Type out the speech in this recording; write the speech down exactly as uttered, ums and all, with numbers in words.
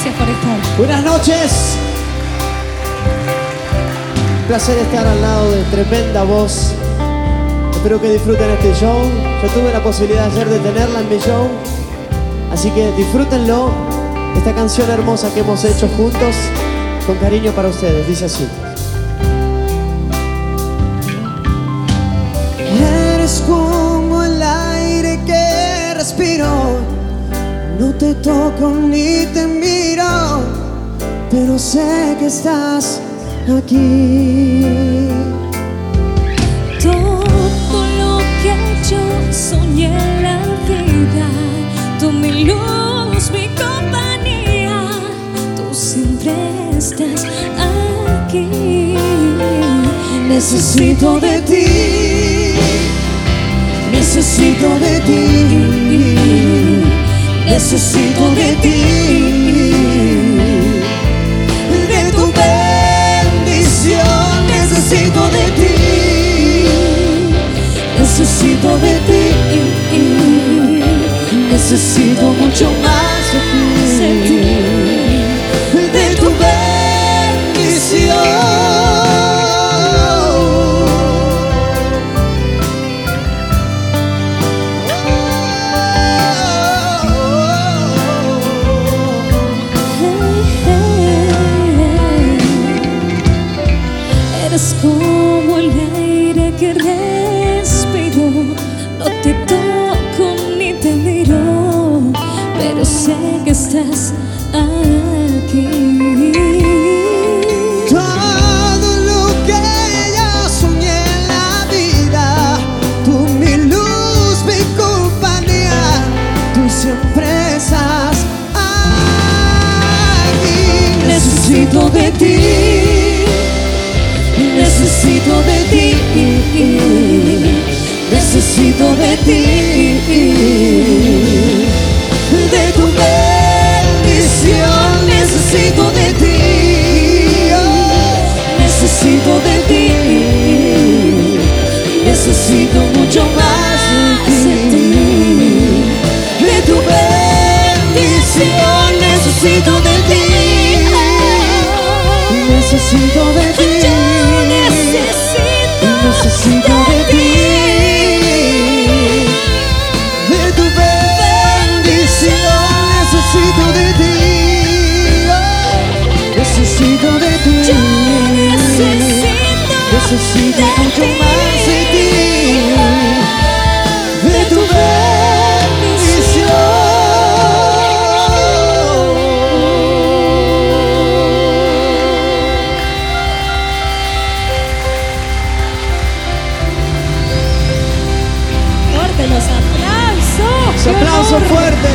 Gracias por estar. Buenas noches. Un placer estar al lado de tremenda voz. Espero que disfruten este show. Yo tuve la posibilidad ayer de tenerla en mi show, así que disfrútenlo. Esta canción hermosa que hemos hecho juntos, con cariño para ustedes, dice así. Eres como el aire que respiro, no te toco ni te miro, pero sé que estás aquí. Todo lo que yo soñé en la vida, tú mi luz, mi compañía, tú siempre estás aquí. Necesito de ti, necesito de ti, necesito de ti, de tu bendición. Necesito de ti, necesito de ti, necesito mucho más de ti, de tu bendición. Eres como el aire que respiro, no te toco ni te miro, pero sé que estás aquí. Todo lo que yo soñé en la vida, tú mi luz, mi compañía, tú siempre estás aquí. Necesito de ti, necesito de ti, necesito de ti, de tu bendición. Necesito de ti, oh, necesito de ti, necesito mucho más de ti, de tu bendición. Necesito de ti, necesito de ti. Necesito de ti, de tu bendición. Necesito de ti, oh, necesito de ti. Yo necesito, necesito de mucho ti, más de ti, de tu bendición. Fuerte los aplausos. ¡Aplauso fuerte!